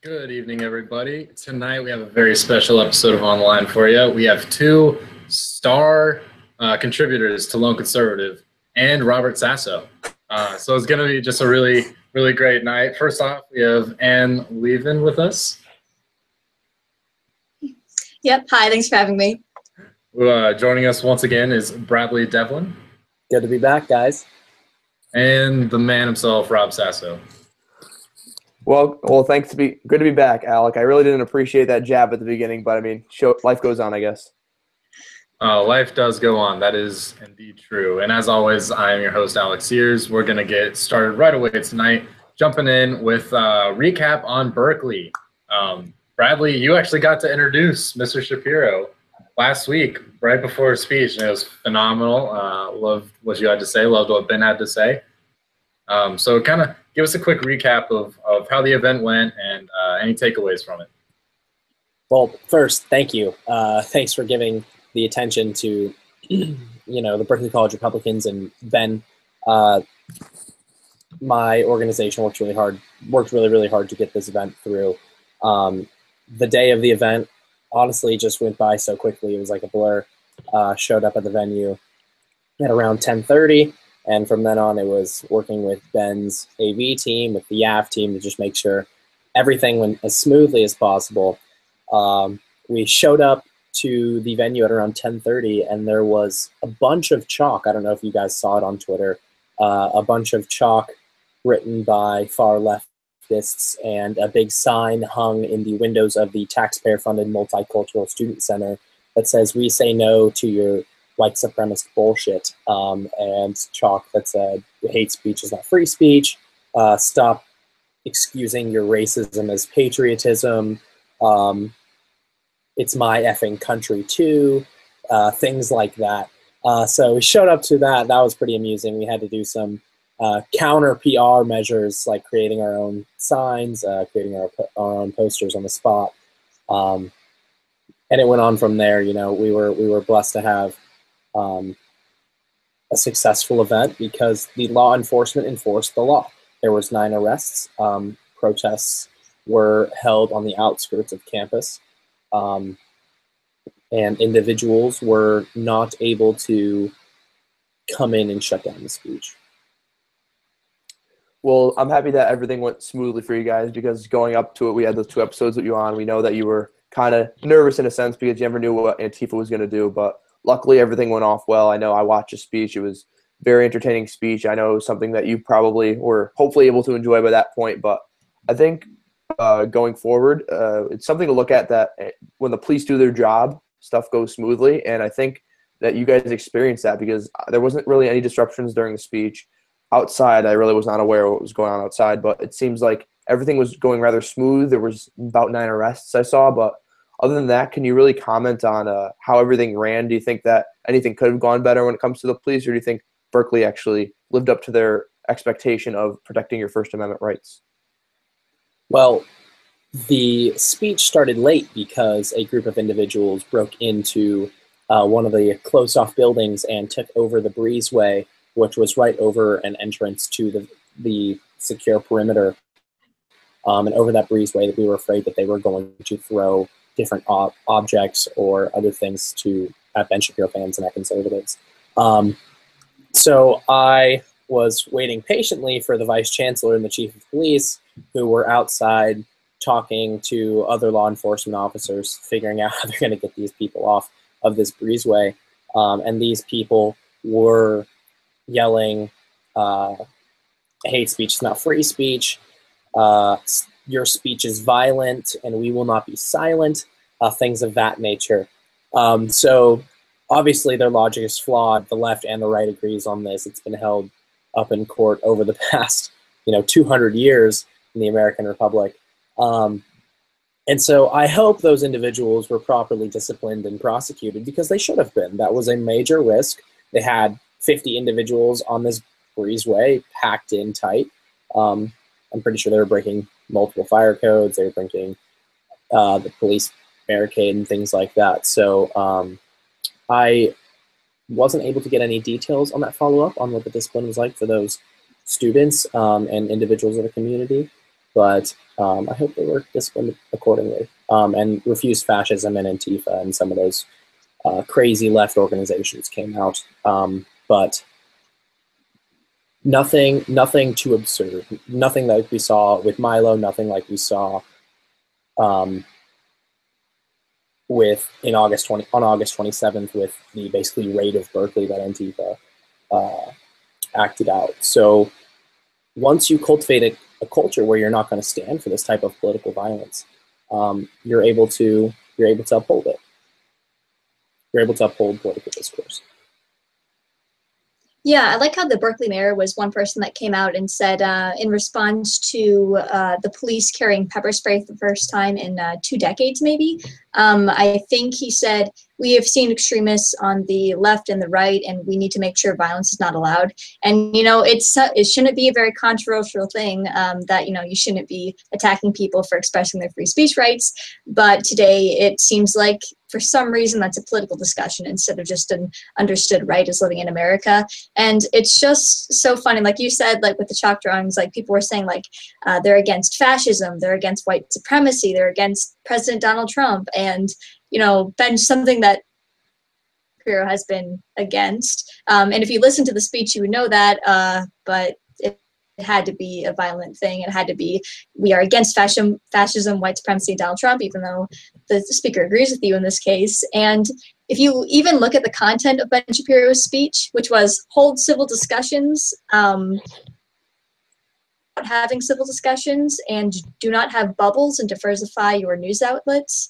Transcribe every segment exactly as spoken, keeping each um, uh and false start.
Good evening, everybody. Tonight we have a very special episode of Online for you. We have two star uh, contributors to Lone Conservative and Robert Sasso. Uh, so it's going to be just a really, really great night. First off, we have Ann Levin with us. Yep. Hi. Thanks for having me. Uh, joining us once again is Bradley Devlin. Good to be back, guys. And the man himself, Rob Sasso. Well, well, thanks to be good to be back, Alec. I really didn't appreciate that jab at the beginning, but I mean, show, life goes on, I guess. Uh, life does go on. That is indeed true. And as always, I am your host, Alex Sears. We're going to get started right away tonight, jumping in with a recap on Berkeley. Um, Bradley, you actually got to introduce Mister Shapiro last week, right before his speech, and it was phenomenal. Uh, loved what you had to say, loved what Ben had to say. Um, so kind of give us a quick recap of, of how the event went and uh, any takeaways from it. Well, first, thank you. Uh, thanks for giving the attention to, you know, the Berkeley College Republicans and Ben. Uh, my organization worked really hard, worked really, really hard to get this event through. Um, the day of the event, honestly, just went by so quickly. It was like a blur. Uh, showed up at the venue at around ten thirty. And from then on, it was working with Ben's A V team, with the Y A V team, to just make sure everything went as smoothly as possible. Um, we showed up to the venue at around ten thirty, and there was a bunch of chalk. I don't know if you guys saw it on Twitter. Uh, a bunch of chalk written by far leftists and a big sign hung in the windows of the taxpayer-funded Multicultural Student Center that says, "We say no to your white supremacist bullshit," um, and chalk that said, "Hate speech is not free speech. Uh, stop excusing your racism as patriotism. Um, it's my effing country too." Uh, things like that. Uh, so we showed up to that. That was pretty amusing. We had to do some uh, counter P R measures, like creating our own signs, uh, creating our, our own posters on the spot. Um, and it went on from there. You know, we were we were blessed to have Um, a successful event because the law enforcement enforced the law. There was nine arrests. Um, protests were held on the outskirts of campus, um, and individuals were not able to come in and shut down the speech. Well, I'm happy that everything went smoothly for you guys because going up to it, we had those two episodes with you on. We know that you were kind of nervous in a sense because you never knew what Antifa was going to do, but luckily, everything went off well. I know I watched a speech. It was a very entertaining speech. I know it was something that you probably were hopefully able to enjoy by that point. But I think uh, going forward, uh, it's something to look at that when the police do their job, stuff goes smoothly. And I think that you guys experienced that because there wasn't really any disruptions during the speech. Outside, I really was not aware of what was going on outside. But it seems like everything was going rather smooth. There was about nine arrests I saw, but other than that, can you really comment on uh, how everything ran? Do you think that anything could have gone better when it comes to the police, or do you think Berkeley actually lived up to their expectation of protecting your First Amendment rights? Well, the speech started late because a group of individuals broke into uh, one of the closed-off buildings and took over the breezeway, which was right over an entrance to the, the secure perimeter. Um, and over that breezeway, we were afraid that they were going to throw different ob objects or other things to at Ben Shapiro fans and at conservatives. Um, so I was waiting patiently for the vice chancellor and the chief of police, who were outside talking to other law enforcement officers, figuring out how they're going to get these people off of this breezeway. Um, and these people were yelling, uh, "Hate speech is not free speech. Uh, your speech is violent and we will not be silent," uh, things of that nature. Um, so obviously their logic is flawed. The left and the right agrees on this. It's been held up in court over the past, you know, two hundred years in the American Republic. Um, and so I hope those individuals were properly disciplined and prosecuted because they should have been. That was a major risk. They had fifty individuals on this breezeway packed in tight. Um, I'm pretty sure they were breaking multiple fire codes. They were breaking uh, the police barricade and things like that. So um, I wasn't able to get any details on that follow-up on what the discipline was like for those students um, and individuals of the community. But Um, I hope they were disciplined accordingly, um, and refused fascism and Antifa and some of those uh, crazy left organizations came out. Um, but nothing, nothing too absurd. Nothing like we saw with Milo. Nothing like we saw um, with in August twenty on August twenty-seventh with the basically raid of Berkeley that Antifa uh, acted out. So once you cultivate a, a culture where you're not going to stand for this type of political violence, um, you're able to you're able to uphold it. You're able to uphold political discourse. Yeah, I like how the Berkeley mayor was one person that came out and said uh, in response to uh, the police carrying pepper spray for the first time in uh, two decades, maybe. Um, I think he said, we have seen extremists on the left and the right, and we need to make sure violence is not allowed. And, you know, it's uh, it shouldn't be a very controversial thing um, that, you know, you shouldn't be attacking people for expressing their free speech rights. But today it seems like for some reason that's a political discussion instead of just an understood right as living in America. And it's just so funny. Like you said, like with the chalk drawings, like people were saying like uh, they're against fascism, they're against white supremacy, they're against President Donald Trump. And, you know, been something that Shapiro has been against. Um, and if you listen to the speech, you would know that, uh, but it, it had to be a violent thing. It had to be, we are against fascism, fascism, white supremacy, and Donald Trump, even though the, the speaker agrees with you in this case. And if you even look at the content of Ben Shapiro's speech, which was hold civil discussions, um, having civil discussions, and do not have bubbles and diversify your news outlets,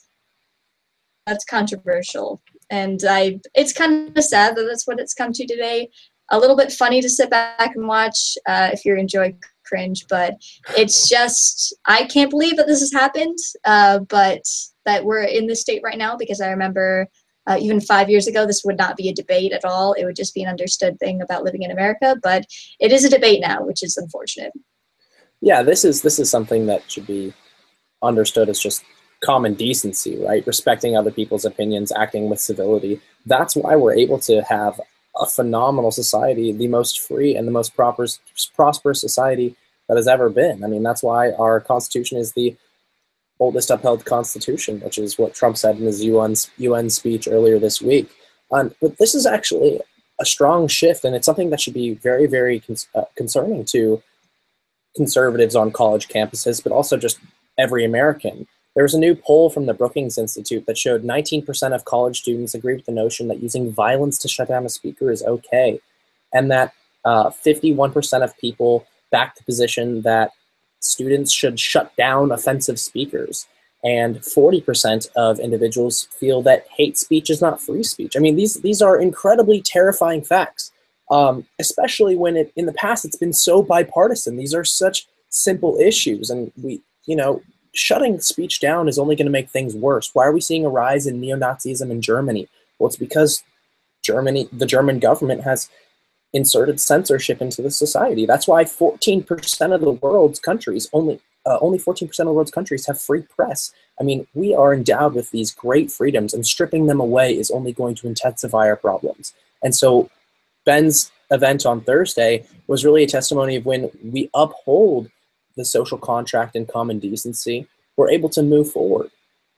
that's controversial. And I, it's kind of sad that that's what it's come to today. A little bit funny to sit back and watch uh, if you enjoy cringe, but it's just, I can't believe that this has happened, uh, but that we're in this state right now, because I remember uh, even five years ago, this would not be a debate at all. It would just be an understood thing about living in America, but it is a debate now, which is unfortunate. Yeah, this is this is something that should be understood as just common decency, right? Respecting other people's opinions, acting with civility. That's why we're able to have a phenomenal society, the most free and the most proper, prosperous society that has ever been. I mean, that's why our Constitution is the oldest upheld Constitution, which is what Trump said in his U N, U N speech earlier this week. Um, but this is actually a strong shift, and it's something that should be very, very con uh, concerning to conservatives on college campuses, but also just every American. There was a new poll from the Brookings Institute that showed nineteen percent of college students agree with the notion that using violence to shut down a speaker is okay, and that uh, fifty-one percent of people back the position that students should shut down offensive speakers, and forty percent of individuals feel that hate speech is not free speech. I mean, these, these are incredibly terrifying facts, um, especially when it, in the past it's been so bipartisan. These are such simple issues, and we, you know, shutting speech down is only going to make things worse. Why are we seeing a rise in neo-Nazism in Germany? Well, it's because Germany, the German government has inserted censorship into the society. That's why fourteen percent of the world's countries, only uh, only fourteen percent of the world's countries have free press. I mean, we are endowed with these great freedoms, and stripping them away is only going to intensify our problems. And so Ben's event on Thursday was really a testimony of when we uphold the social contract and common decency, we're able to move forward.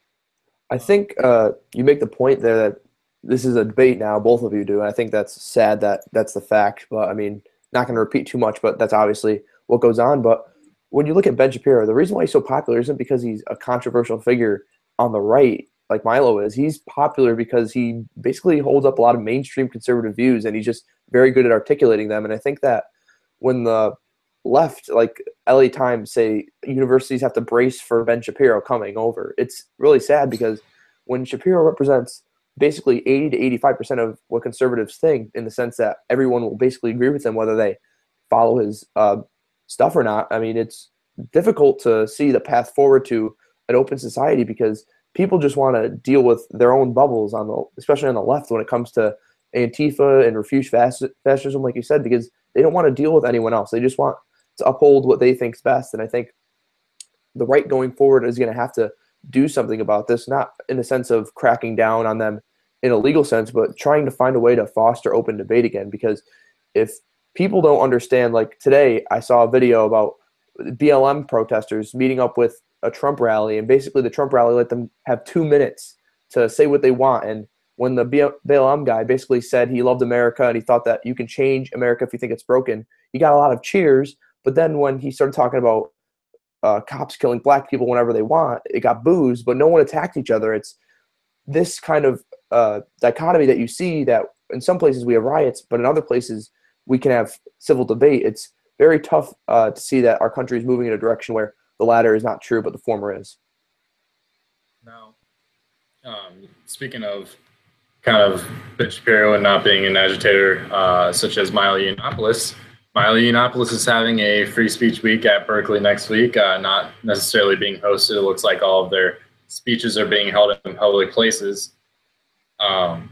I think uh, you make the point there that this is a debate now, both of you do, and I think that's sad that that's the fact, but I mean, not going to repeat too much, but that's obviously what goes on. But when you look at Ben Shapiro, the reason why he's so popular isn't because he's a controversial figure on the right, like Milo is. He's popular because he basically holds up a lot of mainstream conservative views, and he's just very good at articulating them. And I think that when the left, like L A Times, say universities have to brace for Ben Shapiro coming over, it's really sad, because when Shapiro represents basically eighty to eighty-five percent of what conservatives think, in the sense that everyone will basically agree with him whether they follow his uh, stuff or not, I mean, it's difficult to see the path forward to an open society, because people just want to deal with their own bubbles, on the, especially on the left, when it comes to Antifa and refuse fascism, like you said, because they don't want to deal with anyone else. They just want to uphold what they think is best. And I think the right going forward is going to have to do something about this, not in the sense of cracking down on them in a legal sense, but trying to find a way to foster open debate again. Because if people don't understand, like today I saw a video about B L M protesters meeting up with a Trump rally, and basically the Trump rally let them have two minutes to say what they want. And when the B L M guy basically said he loved America and he thought that you can change America if you think it's broken, he got a lot of cheers. But then when he started talking about uh, cops killing black people whenever they want, it got boos, but no one attacked each other. It's this kind of uh, dichotomy that you see, that in some places we have riots, but in other places we can have civil debate. It's very tough uh, to see that our country is moving in a direction where the latter is not true, but the former is. Now, um, speaking of kind of Ben Shapiro and not being an agitator, uh, such as Milo Yiannopoulos, Milo Yiannopoulos is having a free speech week at Berkeley next week, uh, not necessarily being hosted. It looks like all of their speeches are being held in public places. Um,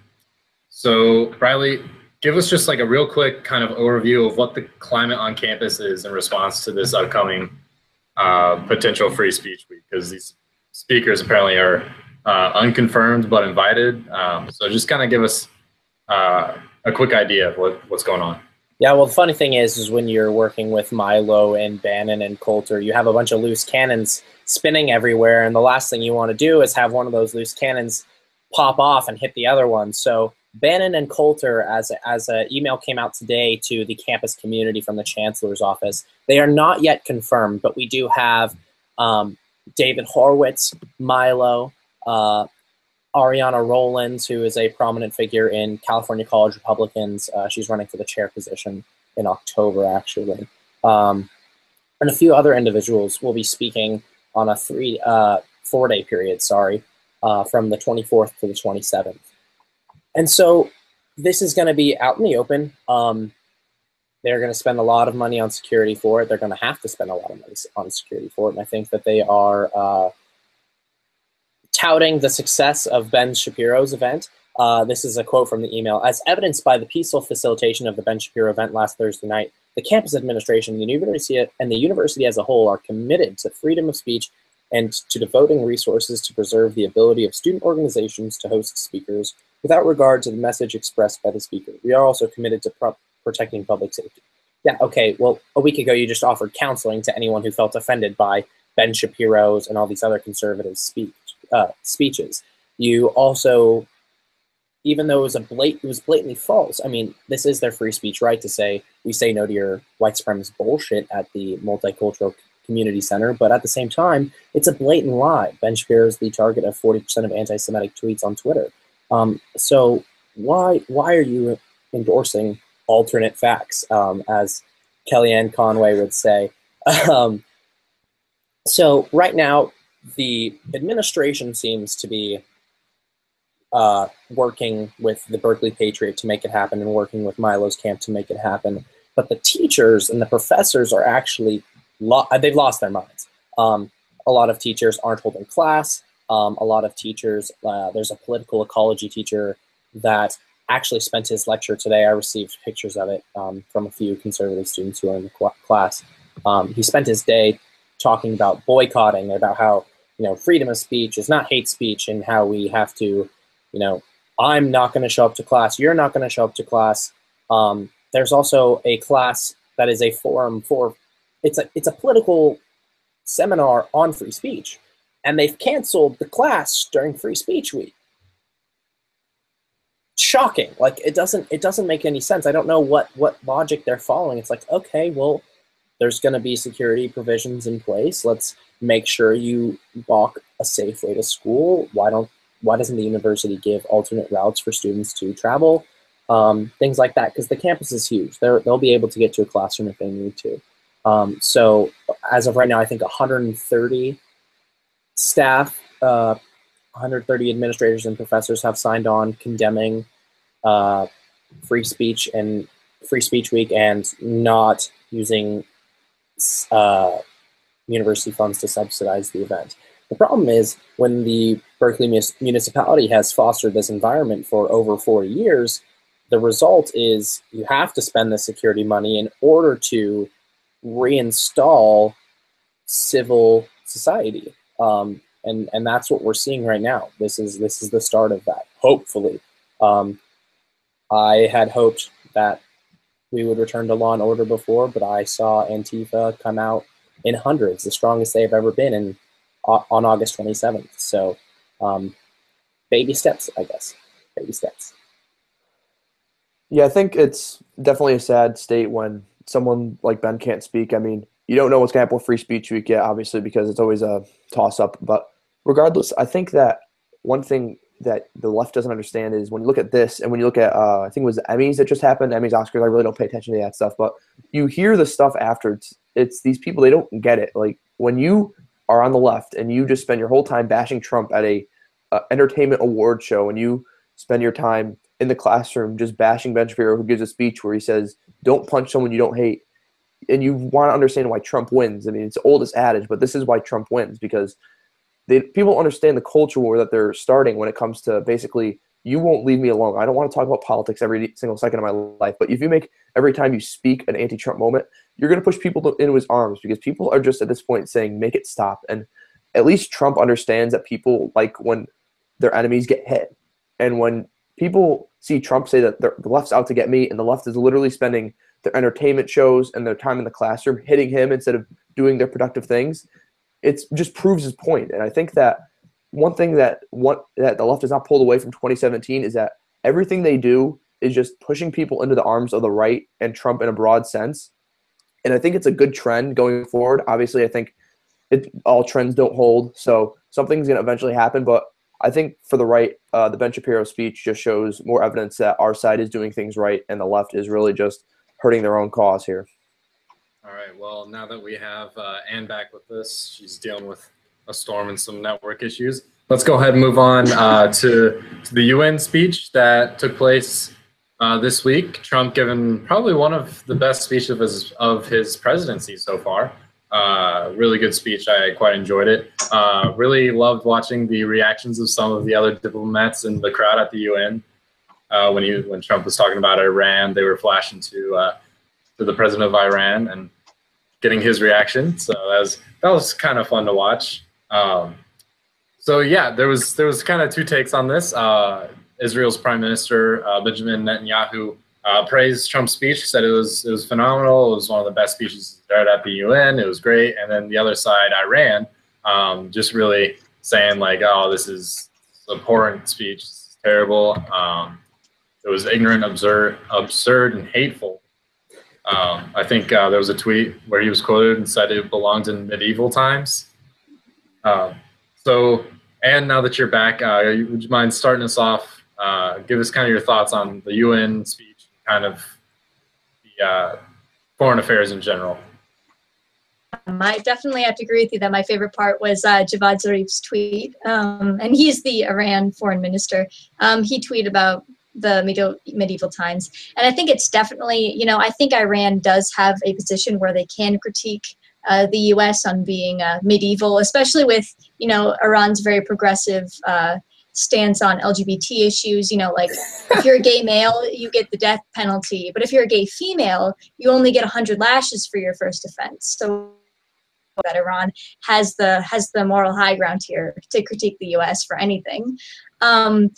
so, Bradley, give us just like a real quick kind of overview of what the climate on campus is in response to this upcoming uh, potential free speech week, because these speakers apparently are uh, unconfirmed but invited. Um, so just kind of give us uh, a quick idea of what, what's going on. Yeah, well, the funny thing is, is when you're working with Milo and Bannon and Coulter, you have a bunch of loose cannons spinning everywhere, and the last thing you want to do is have one of those loose cannons pop off and hit the other one. So Bannon and Coulter, as as an email came out today to the campus community from the chancellor's office, they are not yet confirmed, but we do have um, David Horowitz, Milo, uh, Ariana Rollins, who is a prominent figure in California College Republicans. Uh, she's running for the chair position in October, actually. Um, and a few other individuals will be speaking on a three, uh, four-day period, sorry, uh, from the twenty-fourth to the twenty-seventh. And so this is going to be out in the open. Um, they're going to spend a lot of money on security for it. They're going to have to spend a lot of money on security for it. And I think that they are uh, touting the success of Ben Shapiro's event. Uh, this is a quote from the email. As evidenced by the peaceful facilitation of the Ben Shapiro event last Thursday night, the campus administration, the university, and the university as a whole are committed to freedom of speech and to devoting resources to preserve the ability of student organizations to host speakers without regard to the message expressed by the speaker. We are also committed to pro protecting public safety. Yeah, okay, well, a week ago you just offered counseling to anyone who felt offended by Ben Shapiro's and all these other conservative speech, uh, speeches. You also, even though it was, a blat it was blatantly false, I mean, this is their free speech right to say, we say no to your white supremacist bullshit at the Multicultural Community Center, but at the same time, it's a blatant lie. Ben Shapiro is the target of forty percent of anti-Semitic tweets on Twitter. Um, so why why are you endorsing alternate facts, um, as Kellyanne Conway would say? Um, so right now, the administration seems to be uh, working with the Berkeley Patriot to make it happen and working with Milo's camp to make it happen. But the teachers and the professors are actually, lo they've lost their minds. Um, a lot of teachers aren't holding class. Um, a lot of teachers, uh, there's a political ecology teacher that actually spent his lecture today. I received pictures of it um, from a few conservative students who are in the class. Um, he spent his day talking about boycotting, about how, you know, freedom of speech is not hate speech, and how we have to, you know, I'm not going to show up to class, you're not going to show up to class. Um, there's also a class that is a forum for, it's a, it's a political seminar on free speech. And they've canceled the class during Free Speech Week. Shocking. Like, it doesn't it doesn't make any sense. I don't know what what logic they're following. It's like, okay, well, there's going to be security provisions in place. Let's make sure you walk a safe way to school. Why don't why doesn't the university give alternate routes for students to travel? Um, things like that, because the campus is huge. They're, they'll be able to get to a classroom if they need to. Um, so as of right now, I think one hundred thirty staff, uh, one hundred thirty administrators and professors have signed on condemning uh, free speech and Free Speech Week and not using uh, university funds to subsidize the event. The problem is, when the Berkeley municipality has fostered this environment for over forty years, the result is you have to spend the security money in order to reinstall civil society. Um, and, and that's what we're seeing right now. This is, this is the start of that, hopefully. Um, I had hoped that we would return to law and order before, but I saw Antifa come out in hundreds, the strongest they've ever been in on August twenty-seventh. So um, baby steps, I guess. Baby steps. Yeah, I think it's definitely a sad state when someone like Ben can't speak. I mean, you don't know what's going to happen with Free Speech Week yet, obviously, because it's always a toss-up. But regardless, I think that one thing that the left doesn't understand is when you look at this and when you look at, uh, I think it was the Emmys that just happened, Emmys, Oscars, I really don't pay attention to that stuff. But you hear the stuff after. It's, it's these people, they don't get it. Like, when you are on the left and you just spend your whole time bashing Trump at a uh, entertainment award show, and you spend your time in the classroom just bashing Ben Shapiro, who gives a speech where he says, don't punch someone you don't hate, and you want to understand why Trump wins. I mean, it's the oldest adage, but this is why Trump wins, because they, people understand the culture war that they're starting when it comes to basically, you won't leave me alone. I don't want to talk about politics every single second of my life, but if you make every time you speak an anti-Trump moment, you're going to push people to, into his arms, because people are just at this point saying, make it stop. And at least Trump understands that people like when their enemies get hit. And when people see Trump say that the left's out to get me, and the left is literally spending their entertainment shows and their time in the classroom hitting him instead of doing their productive things, it just proves his point. And I think that one thing that one that the left has not pulled away from twenty seventeen is that everything they do is just pushing people into the arms of the right and Trump in a broad sense. And I think it's a good trend going forward. Obviously, I think it, all trends don't hold, so something's going to eventually happen. But I think for the right, uh, the Ben Shapiro speech just shows more evidence that our side is doing things right and the left is really just hurting their own cause here. All right. Well, now that we have uh, Ann back with us, she's dealing with a storm and some network issues. Let's go ahead and move on uh, to, to the U N speech that took place uh, this week. Trump giving probably one of the best speeches of his, of his presidency so far. Uh, really good speech. I quite enjoyed it. Uh, really loved watching the reactions of some of the other diplomats in the crowd at the U N. Uh, when he when Trump was talking about Iran, they were flashing to uh, to the president of Iran and getting his reaction. So that was that was kind of fun to watch. Um, so yeah, there was there was kind of two takes on this. Uh, Israel's Prime Minister uh, Benjamin Netanyahu Uh, praised Trump's speech, said it was it was phenomenal. It was one of the best speeches there at the U N. It was great. And then the other side, Iran, um, just really saying like, oh, this is an abhorrent speech. It's terrible. Um, it was ignorant, absurd, absurd, and hateful. Um, I think uh, there was a tweet where he was quoted and said it belonged in medieval times. Um, so, and now that you're back, uh, would you mind starting us off? Uh, give us kind of your thoughts on the U N speech, kind of the uh, foreign affairs in general. Um, I definitely have to agree with you that my favorite part was uh, Javad Zarif's tweet, um, and he's the Iran foreign minister. Um, he tweeted about the medieval, medieval times, and I think it's definitely, you know, I think Iran does have a position where they can critique uh, the U S on being uh, medieval, especially with, you know, Iran's very progressive uh, stance on L G B T issues. You know, like if you're a gay male, you get the death penalty, but if you're a gay female, you only get one hundred lashes for your first offense. So that Iran has the has the moral high ground here to critique the U S for anything. Um,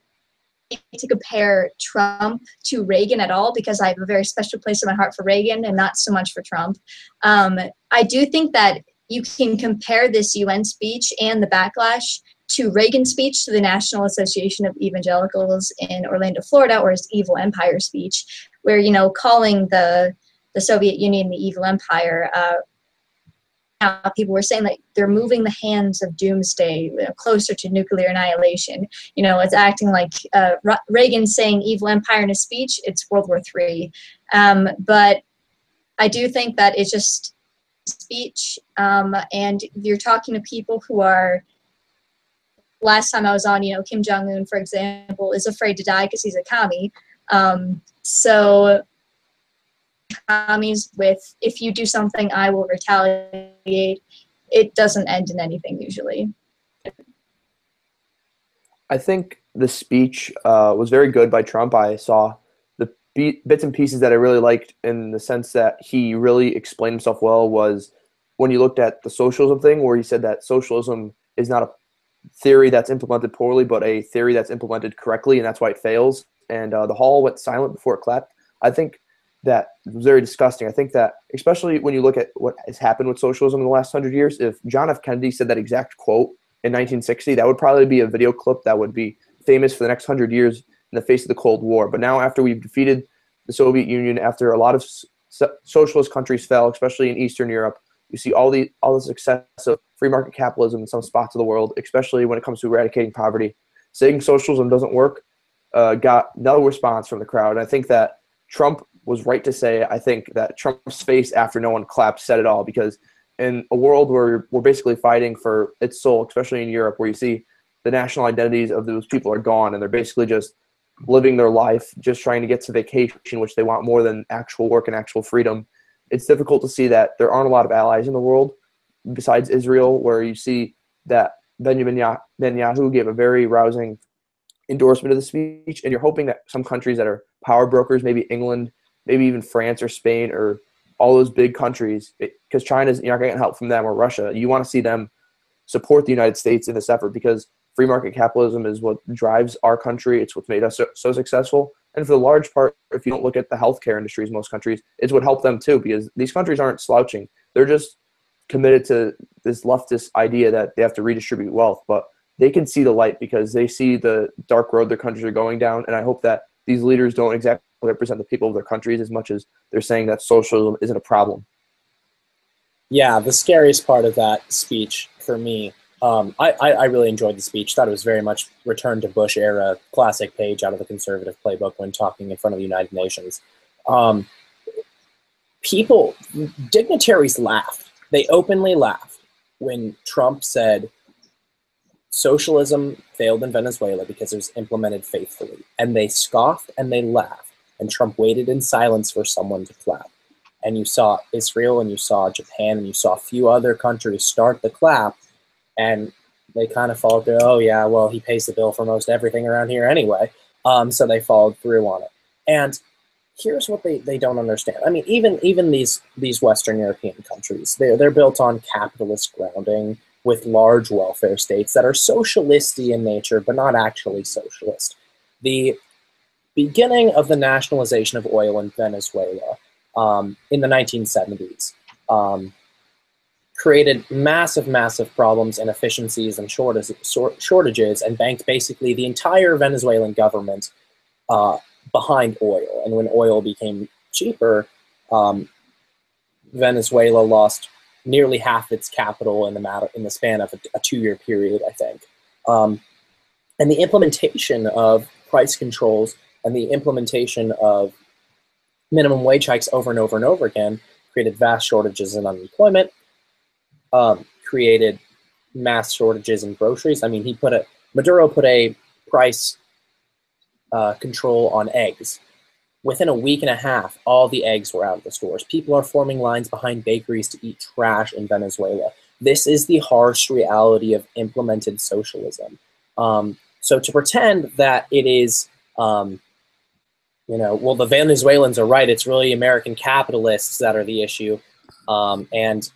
to compare Trump to Reagan at all, because I have a very special place in my heart for Reagan and not so much for Trump. Um, I do think that you can compare this U N speech and the backlash to Reagan's speech to the National Association of Evangelicals in Orlando, Florida, or his Evil Empire speech, where, you know, calling the the Soviet Union the evil empire, uh, now people were saying that they're moving the hands of doomsday, you know, closer to nuclear annihilation. You know, it's acting like uh, Reagan saying evil empire in a speech, it's World War Three. Um, but I do think that it's just speech, um, and you're talking to people who are, last time I was on, you know, Kim Jong-un, for example, is afraid to die because he's a commie. Um, so commies with, if you do something, I will retaliate. It doesn't end in anything usually. I think the speech uh, was very good by Trump. I saw the be- bits and pieces that I really liked in the sense that he really explained himself well was when you looked at the socialism thing, where he said that socialism is not a theory that's implemented poorly, but a theory that's implemented correctly, and that's why it fails. And uh, the hall went silent before it clapped. I think that was very disgusting. I think that, especially when you look at what has happened with socialism in the last hundred years, if John F. Kennedy said that exact quote in nineteen sixty, that would probably be a video clip that would be famous for the next hundred years in the face of the Cold War. But now, after we've defeated the Soviet Union, after a lot of so- socialist countries fell, especially in Eastern Europe, you see all the all the success of free market capitalism in some spots of the world, especially when it comes to eradicating poverty. Saying socialism doesn't work uh, got no response from the crowd. And I think that Trump was right to say, I think that Trump's face after no one clapped said it all, because in a world where we're basically fighting for its soul, especially in Europe, where you see the national identities of those people are gone and they're basically just living their life, just trying to get to vacation, which they want more than actual work and actual freedom. It's difficult to see that there aren't a lot of allies in the world besides Israel, where you see that Benjamin Netanyahu gave a very rousing endorsement of the speech, and you're hoping that some countries that are power brokers, maybe England, maybe even France or Spain or all those big countries, because China's, you're not going to get help from them, or Russia. You want to see them support the United States in this effort, because free market capitalism is what drives our country. It's what's made us so, so successful. And for the large part, if you don't look at the healthcare industries in most countries, it's what helped them too, because these countries aren't slouching. They're just committed to this leftist idea that they have to redistribute wealth, but they can see the light because they see the dark road their countries are going down. And I hope that these leaders don't exactly represent the people of their countries as much as they're saying that socialism isn't a problem. Yeah, the scariest part of that speech for me, um, I, I, I really enjoyed the speech. Thought it was very much return to Bush era, classic page out of the conservative playbook when talking in front of the United Nations. Um, people, dignitaries laughed. They openly laughed when Trump said socialism failed in Venezuela because it was implemented faithfully. And they scoffed and they laughed. And Trump waited in silence for someone to clap. And you saw Israel and you saw Japan and you saw a few other countries start the clap, and they kind of followed through. Oh yeah, well, he pays the bill for most everything around here anyway. Um, so they followed through on it. And here's what they, they don't understand. I mean, even even these these Western European countries, they're, they're built on capitalist grounding with large welfare states that are socialisty in nature, but not actually socialist. The beginning of the nationalization of oil in Venezuela um, in the nineteen seventies um, created massive, massive problems, inefficiencies, and shortages, shortages, and banked basically the entire Venezuelan government uh, behind oil. And when oil became cheaper, um, Venezuela lost nearly half its capital in the matter in the span of a, a two-year period, I think. Um, and the implementation of price controls and the implementation of minimum wage hikes over and over and over again created vast shortages in unemployment, um, created mass shortages in groceries. I mean, he put a Maduro put a price uh, control on eggs. Within a week and a half, all the eggs were out of the stores. People are forming lines behind bakeries to eat trash in Venezuela. This is the harsh reality of implemented socialism. Um, so to pretend that it is, um, you know, well, the Venezuelans are right, it's really American capitalists that are the issue. Um, and,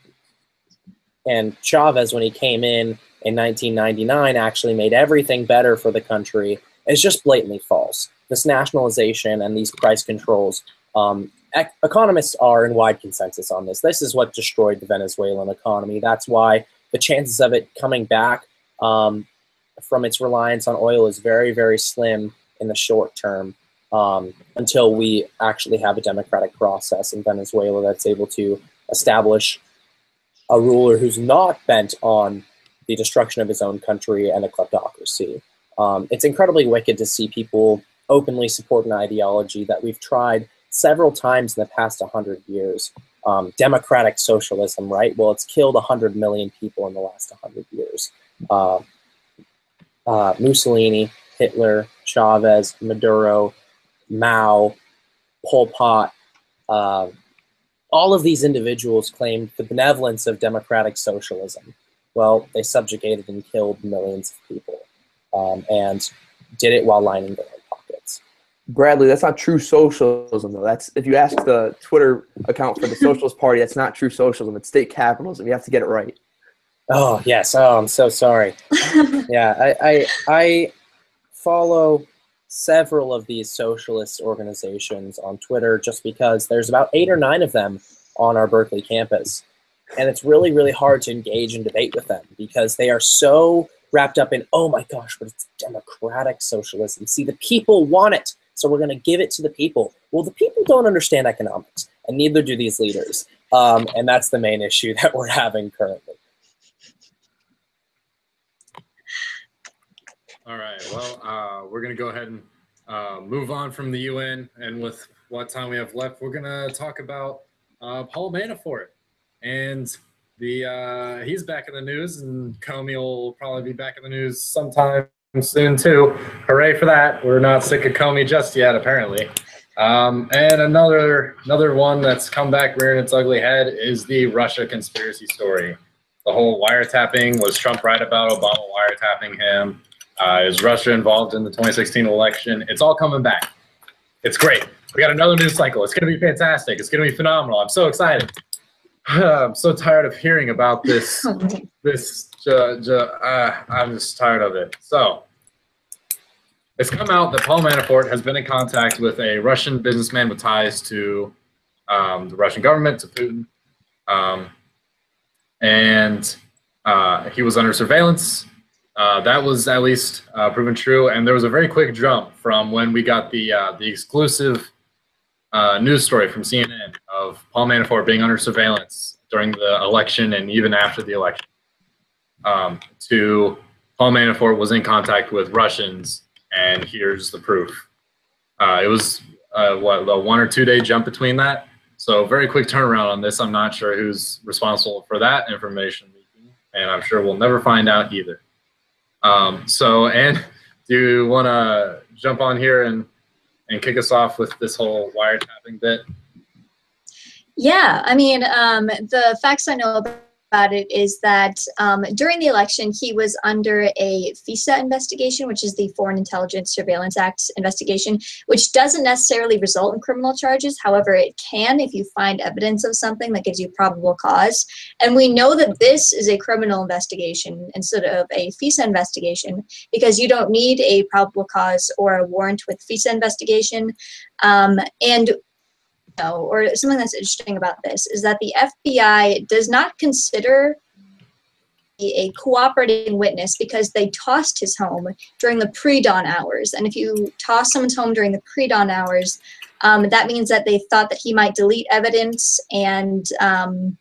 and Chavez, when he came in in nineteen ninety-nine, actually made everything better for the country, is just blatantly false. This nationalization and these price controls, um, ec- economists are in wide consensus on this. This is what destroyed the Venezuelan economy. That's why the chances of it coming back um, from its reliance on oil is very, very slim in the short term, um, until we actually have a democratic process in Venezuela that's able to establish a ruler who's not bent on the destruction of his own country and a kleptocracy. Um, it's incredibly wicked to see people openly support an ideology that we've tried several times in the past one hundred years. Um, democratic socialism, right? Well, it's killed one hundred million people in the last one hundred years. Uh, uh, Mussolini, Hitler, Chavez, Maduro, Mao, Pol Pot, uh, all of these individuals claimed the benevolence of democratic socialism. Well, they subjugated and killed millions of people, um, and did it while lining their own pockets. Bradley, that's not true socialism, though. That's if you ask the Twitter account for the Socialist Party, that's not true socialism. It's state capitalism. You have to get it right. Oh yes. Oh, I'm so sorry. yeah, I, I I follow several of these socialist organizations on Twitter just because there's about eight or nine of them on our Berkeley campus. And it's really, really hard to engage and debate with them because they are so wrapped up in, oh my gosh, but it's democratic socialism. See, the people want it, so we're going to give it to the people. Well, the people don't understand economics, and neither do these leaders. Um, and that's the main issue that we're having currently. All right, well, uh, we're going to go ahead and uh, move on from the U N, and with what time we have left, we're going to talk about uh, Paul Manafort. And the uh, he's back in the news, and Comey will probably be back in the news sometime soon too. Hooray for that! We're not sick of Comey just yet, apparently. Um, and another another one that's come back rearing its ugly head is the Russia conspiracy story. The whole wiretapping. Was Trump right about Obama wiretapping him? Uh, is Russia involved in the twenty sixteen election? It's all coming back. It's great. We got another news cycle. It's going to be fantastic. It's going to be phenomenal. I'm so excited. I'm so tired of hearing about this. this, uh, uh, I'm just tired of it. So, it's come out that Paul Manafort has been in contact with a Russian businessman with ties to um, the Russian government, to Putin, um, and uh, he was under surveillance. Uh, that was at least uh, proven true, and there was a very quick jump from when we got the uh, the exclusive uh, news story from C N N of Paul Manafort being under surveillance during the election and even after the election. Um, to Paul Manafort was in contact with Russians, and here's the proof. Uh, it was uh, what a one or two day jump between that, so very quick turnaround on this. I'm not sure who's responsible for that information leaking, and I'm sure we'll never find out either. Um, so, and do you want to jump on here and, and kick us off with this whole wiretapping bit? Yeah, I mean, um, the facts I know about it is that um, during the election, he was under a FISA investigation, which is the Foreign Intelligence Surveillance Act investigation, which doesn't necessarily result in criminal charges. However, it can if you find evidence of something that gives you probable cause. And we know that this is a criminal investigation instead of a FISA investigation because you don't need a probable cause or a warrant with FISA investigation. Um, and or something that's interesting about this is that the F B I does not consider a cooperating witness because they tossed his home during the pre-dawn hours. And if you toss someone's home during the pre-dawn hours, um, that means that they thought that he might delete evidence, and um,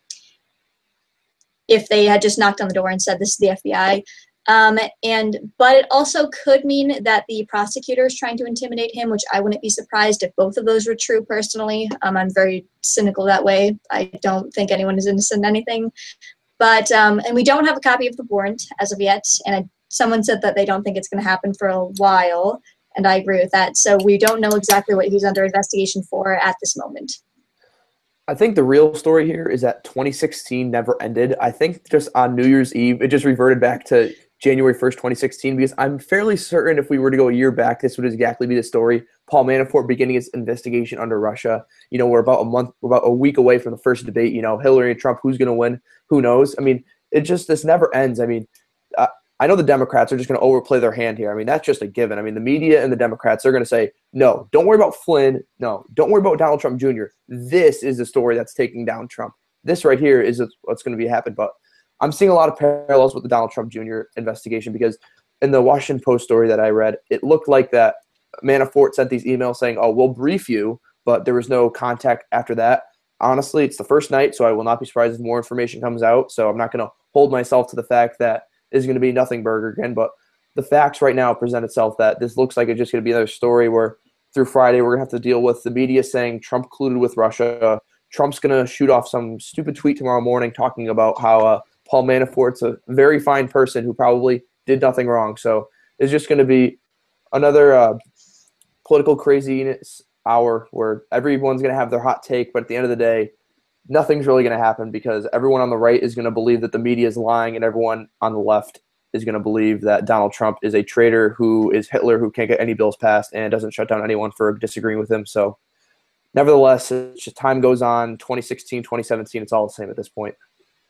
if they had just knocked on the door and said, this is the F B I. Um, and but it also could mean that the prosecutor is trying to intimidate him, which I wouldn't be surprised if both of those were true personally. Um, I'm very cynical that way. I don't think anyone is innocent in anything. But, um, and we don't have a copy of the warrant as of yet. And I, someone said that they don't think it's going to happen for a while. And I agree with that. So we don't know exactly what he's under investigation for at this moment. I think the real story here is that twenty sixteen never ended. I think just on New Year's Eve, it just reverted back to January first, twenty sixteen, because I'm fairly certain if we were to go a year back, this would exactly be the story. Paul Manafort beginning his investigation under Russia. You know, we're about a month, we're about a week away from the first debate. You know, Hillary and Trump, who's going to win? Who knows? I mean, it just, this never ends. I mean, uh, I know the Democrats are just going to overplay their hand here. I mean, that's just a given. I mean, the media and the Democrats, they're going to say, no, don't worry about Flynn. No, don't worry about Donald Trump Junior This is the story that's taking down Trump. This right here is what's going to be happening. But I'm seeing a lot of parallels with the Donald Trump Junior investigation, because in the Washington Post story that I read, it looked like that Manafort sent these emails saying, oh, we'll brief you, but there was no contact after that. Honestly, it's the first night, so I will not be surprised if more information comes out. So I'm not going to hold myself to the fact that it's going to be nothing burger again. But the facts right now present itself that this looks like it's just going to be another story where through Friday we're going to have to deal with the media saying Trump colluded with Russia. Trump's going to shoot off some stupid tweet tomorrow morning talking about how uh, Paul Manafort's a very fine person who probably did nothing wrong. So it's just going to be another uh, political craziness hour where everyone's going to have their hot take, but at the end of the day, nothing's really going to happen because everyone on the right is going to believe that the media is lying, and everyone on the left is going to believe that Donald Trump is a traitor who is Hitler, who can't get any bills passed and doesn't shut down anyone for disagreeing with him. So nevertheless, it's just time goes on, twenty sixteen, twenty seventeen, it's all the same at this point.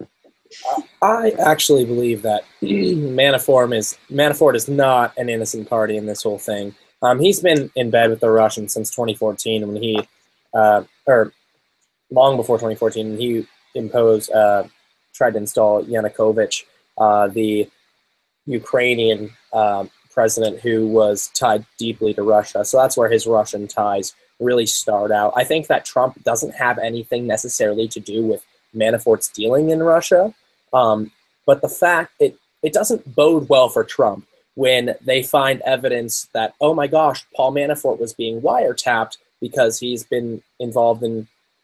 I actually believe that Manafort is Manafort is not an innocent party in this whole thing. Um, he's been in bed with the Russians since twenty fourteen when he, uh, or long before twenty fourteen, when he imposed, uh, tried to install Yanukovych, uh, the Ukrainian uh, president who was tied deeply to Russia. So that's where his Russian ties really start out. I think that Trump doesn't have anything necessarily to do with Manafort's dealing in Russia, um, but the fact it it doesn't bode well for Trump when they find evidence that, oh my gosh, Paul Manafort was being wiretapped because he's been involved in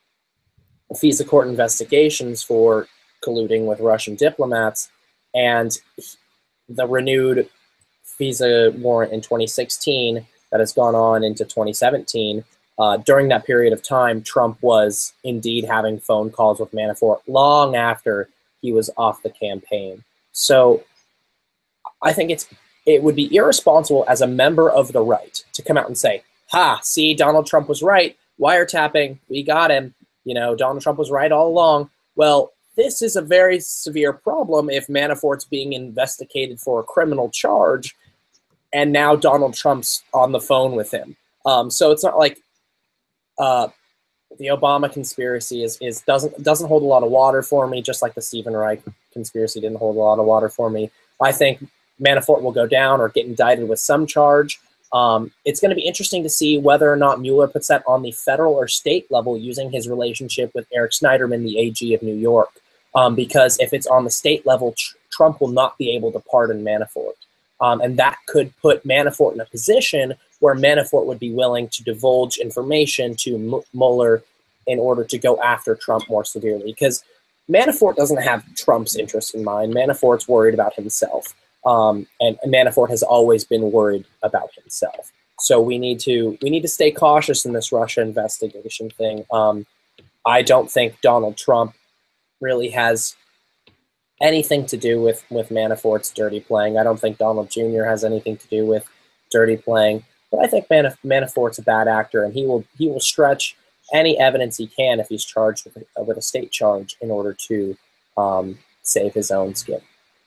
FISA court investigations for colluding with Russian diplomats, and the renewed FISA warrant in twenty sixteen that has gone on into twenty seventeen. Uh, during that period of time, Trump was indeed having phone calls with Manafort long after he was off the campaign. So I think it's it would be irresponsible as a member of the right to come out and say, ha, see, Donald Trump was right, wiretapping, we got him, you know, Donald Trump was right all along. Well, this is a very severe problem if Manafort's being investigated for a criminal charge and now Donald Trump's on the phone with him. Um, so it's not like uh, the Obama conspiracy is, is doesn't doesn't hold a lot of water for me, just like the Stephen Reich conspiracy didn't hold a lot of water for me. I think Manafort will go down or get indicted with some charge. Um, it's going to be interesting to see whether or not Mueller puts that on the federal or state level using his relationship with Eric Schneiderman, the A G of New York. Um, because if it's on the state level, tr- Trump will not be able to pardon Manafort. Um, and that could put Manafort in a position where Manafort would be willing to divulge information to M- Mueller in order to go after Trump more severely. Because Manafort doesn't have Trump's interest in mind. Manafort's worried about himself. Um, and, and Manafort has always been worried about himself. So we need to we need to stay cautious in this Russia investigation thing. Um, I don't think Donald Trump really has anything to do with, with Manafort's dirty playing. I don't think Donald Junior has anything to do with dirty playing. But I think Manaf- Manafort's a bad actor, and he will he will stretch any evidence he can if he's charged with a, with a state charge in order to um, save his own skin.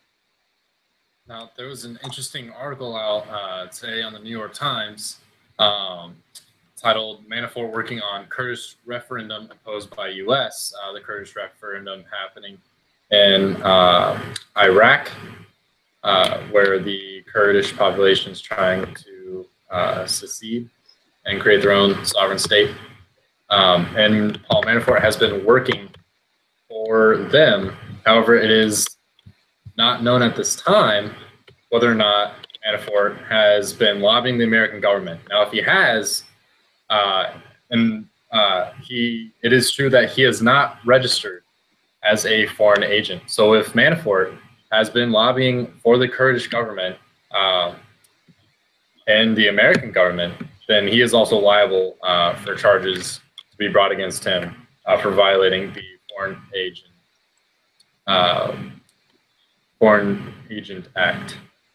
Now, there was an interesting article out uh, today on the New York Times um, titled Manafort Working on Kurdish Referendum Imposed by U S Uh, the Kurdish referendum happening in uh, Iraq, uh, where the Kurdish population is trying to uh, secede and create their own sovereign state. Um, and Paul Manafort has been working for them. However, it is not known at this time whether or not Manafort has been lobbying the American government. Now, if he has, uh, and uh, he, it is true that he is not registered as a foreign agent. So if Manafort has been lobbying for the Kurdish government uh, and the American government, then he is also liable uh, for charges to be brought against him uh, for violating the Foreign Agent uh, Foreign Agent Act.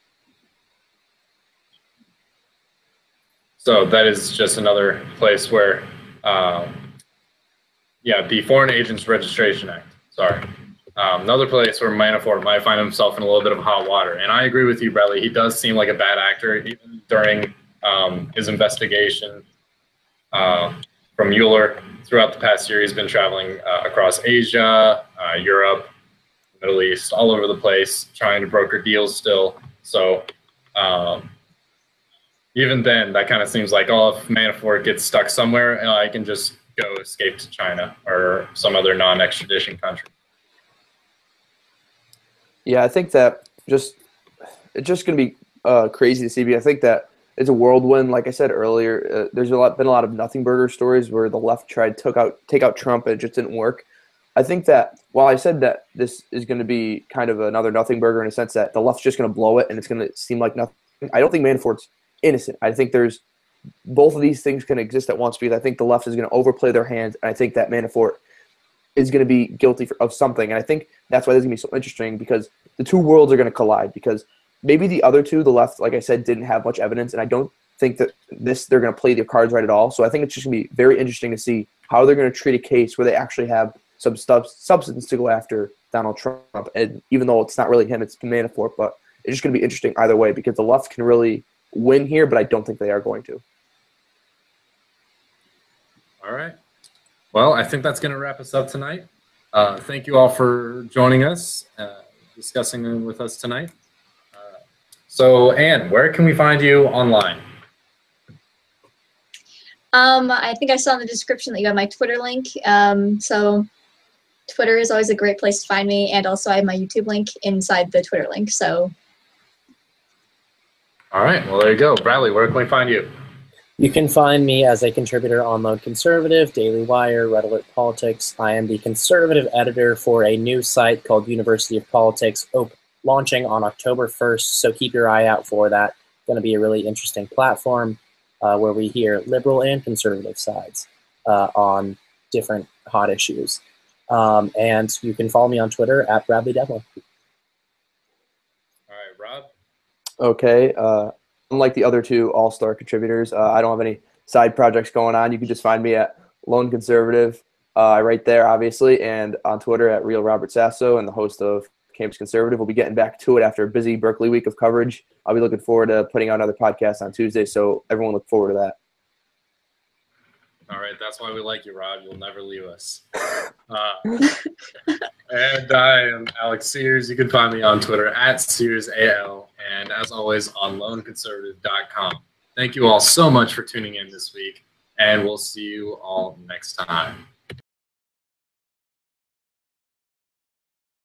So that is just another place where, uh, yeah, the Foreign Agents Registration Act. Sorry. Um, another place where Manafort might find himself in a little bit of hot water. And I agree with you, Bradley. He does seem like a bad actor, even during um, his investigation uh, from Mueller. Throughout the past year, he's been traveling uh, across Asia, uh, Europe, Middle East, all over the place, trying to broker deals still. So um, even then, that kind of seems like, oh, if Manafort gets stuck somewhere, I can just go escape to China or some other non-extradition country. Yeah, I think that just it's just going to be uh, crazy to see. Because I think that it's a whirlwind. Like I said earlier, uh, there's a lot been a lot of nothing burger stories where the left tried took out take out Trump and it just didn't work. I think that while I said that this is going to be kind of another nothing burger in a sense that the left's just going to blow it and it's going to seem like nothing, I don't think Manafort's innocent. I think there's both of these things can exist at once because I think the left is going to overplay their hands, and I think that Manafort is going to be guilty for, of something. And I think that's why this is going to be so interesting because the two worlds are going to collide because maybe the other two, the left, like I said, didn't have much evidence, and I don't think that this they're going to play their cards right at all. So I think it's just going to be very interesting to see how they're going to treat a case where they actually have some stuff, substance to go after Donald Trump. And even though it's not really him, it's Manafort, but it's just going to be interesting either way because the left can really win here, but I don't think they are going to. All right. Well, I think that's going to wrap us up tonight. Uh, thank you all for joining us, uh, discussing with us tonight. Uh, so, Anne, where can we find you online? Um, I think I saw in the description that you have my Twitter link. Um, so Twitter is always a great place to find me, and also I have my YouTube link inside the Twitter link. So. All right. Well, there you go. Bradley, where can we find you? You can find me as a contributor on Lone Conservative, Daily Wire, Red Alert Politics. I am the conservative editor for a new site called University of Politics, op- launching on October first, so keep your eye out for that. It's going to be a really interesting platform uh, where we hear liberal and conservative sides uh, on different hot issues. Um, and you can follow me on Twitter at Bradley Devlin. All right, Rob? Okay. Uh, unlike the other two all-star contributors, uh, I don't have any side projects going on. You can just find me at Lone Conservative. Uh, I write there, obviously, and on Twitter at Real Robert Sasso, and the host of Campus Conservative. We'll be getting back to it after a busy Berkeley week of coverage. I'll be looking forward to putting out another podcast on Tuesday, so everyone look forward to that. All right, that's why we like you, Rod. You'll never leave us. Uh, and I am Alex Sears. You can find me on Twitter at Sears A L, and as always on lone conservative dot com. Thank you all so much for tuning in this week, and we'll see you all next time.